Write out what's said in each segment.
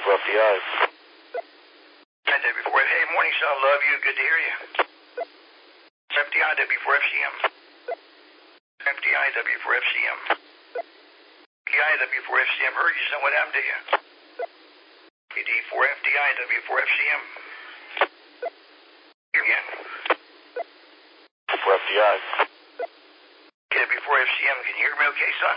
W4FDI. W4. Hey, morning, son. Love you. Good to hear you. FDI, W4FCM. FDI, W4FCM. FDI, W4FCM. Heard you, son. What happened to you? PD4FDI, W4FCM. Here again. W4FDI. W4FCM. Can you hear me okay, son?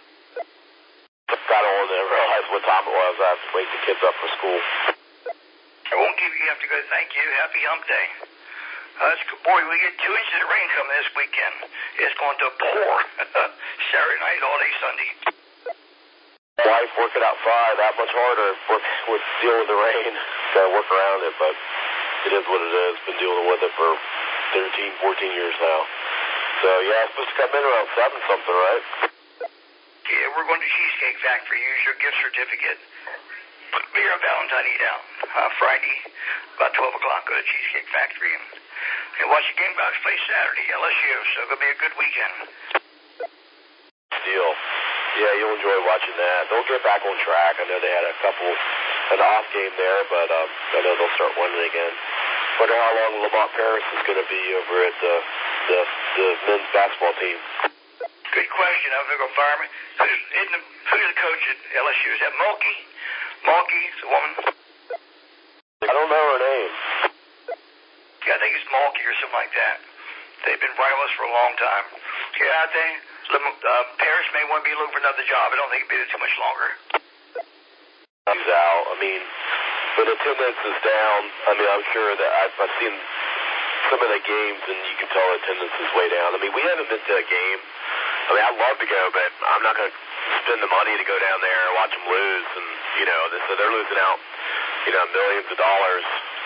I don't realize what time it was. I have to wake the kids up for school. I won't give you. You have to go. Thank you. Happy hump day. Boy, we get 2 inches of rain coming this weekend. It's going to pour. Saturday night, all day Sunday. Wife working outside, that much harder with dealing with the rain. Got to work around it, but it is what it is. Been dealing with it for 13, 14 years now. So, yeah, it's supposed to come in around 7 something, right? Yeah, we're going to Cheesecake Factory. Use your gift certificate. Be here on Valentine Eat Out. Friday, about 12 o'clock, go to Cheesecake Factory and watch the Gamebox play Saturday, LSU. So it'll be a good weekend. Deal. Yeah, you'll enjoy watching that. They'll get back on track. I know they had an off game there, but I know they'll start winning again. Wonder how long Lamont Paris is going to be over at the men's basketball team. Good question. I'm going to go fire me. Who's the coach at LSU? Is that Mulkey? Mulkey's the woman? I don't know her name. Yeah, I think it's Mulkey or something like that. They've been rivals for a long time. Yeah, I think Paris may want to be looking for another job. I don't think he'll be there too much longer. He's out. I mean, when attendance is down, I mean, I'm sure that I've seen some of the games, and you can tell attendance is way down. I mean, we haven't been to a game. I mean, I'd love to go, but I'm not going to spend the money to go down there and watch them lose. And, so they're losing out, millions of dollars.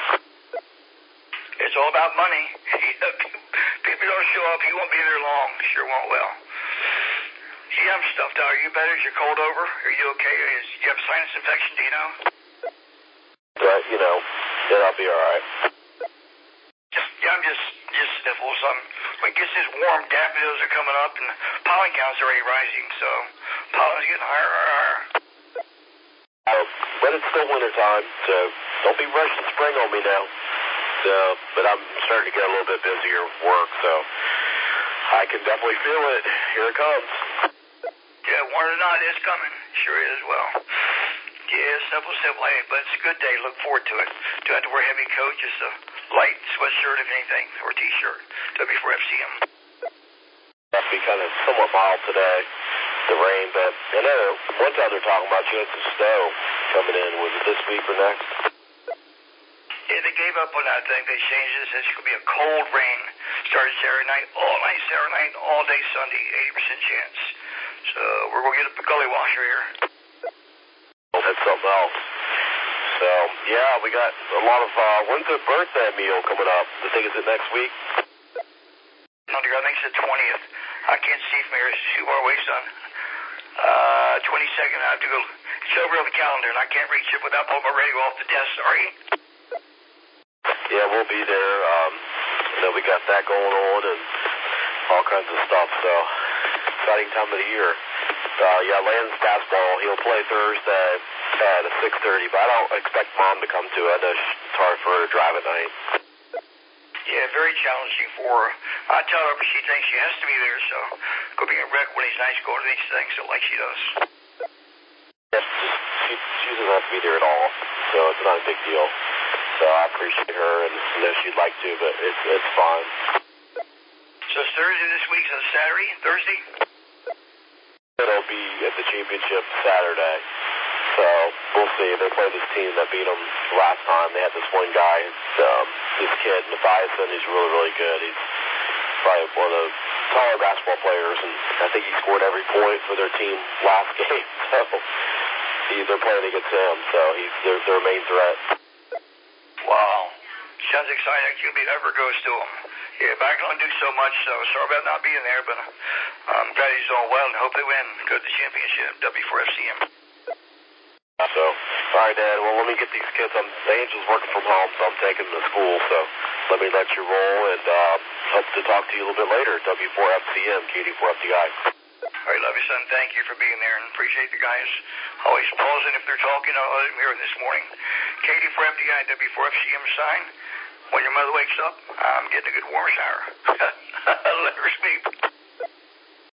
It's all about money. People don't show up. You won't be there long. Sure won't well. Gee, I'm stuffed out. Are you better? Is your cold over? Are you okay? Do you have sinus infection? Do you know? But, then I'll be all right. I'm just sniffles. When it gets this warm, daffodils are coming up, and pollen count's already rising, so pollen's getting higher. But it's still winter time, so don't be rushing spring on me now. So, but I'm starting to get a little bit busier with work, so I can definitely feel it. Here it comes. Yeah, warm or not, it's coming. Sure is. Well, yeah, simple, hey, but it's a good day. Look forward to it. Don't have to wear a heavy coat, just a light sweatshirt, if anything, or a T-shirt. W4FCM. That'll be kind of somewhat mild today, the rain, but I know one time they're talking about chance of snow coming in. Was it this week or next? Yeah, they gave up on that thing. They changed it. It says it's going to be a cold rain. Started Saturday night, all day Sunday, 80% chance. So we're going to get a gully washer here. That's something else. So, yeah, we got a lot of, when's the birthday meal coming up? I think it's next week? No, dear, I think it's the 20th. I can't see from here. It's too far away, son. 22nd, I have to go. It's over on the calendar, and I can't reach it without pulling my radio off the desk. Sorry. Yeah, we'll be there. We got that going on and all kinds of stuff, so exciting time of the year. Yeah, Land's basketball, he'll play Thursday at 6:30, but I don't expect Mom to come to it. I know it's hard for her to drive at night. Yeah, very challenging for her. I tell her, but she thinks she has to be there, so could be a wreck when he's nice going to these things, so like she does. Yeah, she doesn't have to be there at all, so it's not a big deal. So I appreciate her, and I know she'd like to, but it's fine. So it's Thursday this week, so Saturday, Thursday? It'll be at the championship Saturday. So we'll see. They play this team that beat them last time. They had this one guy, this kid, Mathiasen. He's really, really good. He's probably one of the taller basketball players, and I think he scored every point for their team last game. So they're playing against him. So he's their main threat. Wow. Sounds exciting. I can't believe it ever goes to him. Yeah, but I can only do so much, so sorry about not being there, but I'm glad he's all well and hope they win. Go to the championship, W4FCM. So, all right, Dad. Well, let me get these kids. The Angel's working from home, so I'm taking them to school. So let me let you roll, and hope to talk to you a little bit later. W4FCM, KD4FDI. All right, love you, son. Thank you for being there, and appreciate the guys always pausing if they're talking. I let them hear this morning. Katie for FDI, W4FCM sign. When your mother wakes up, I'm getting a good warm shower. Let her sleep.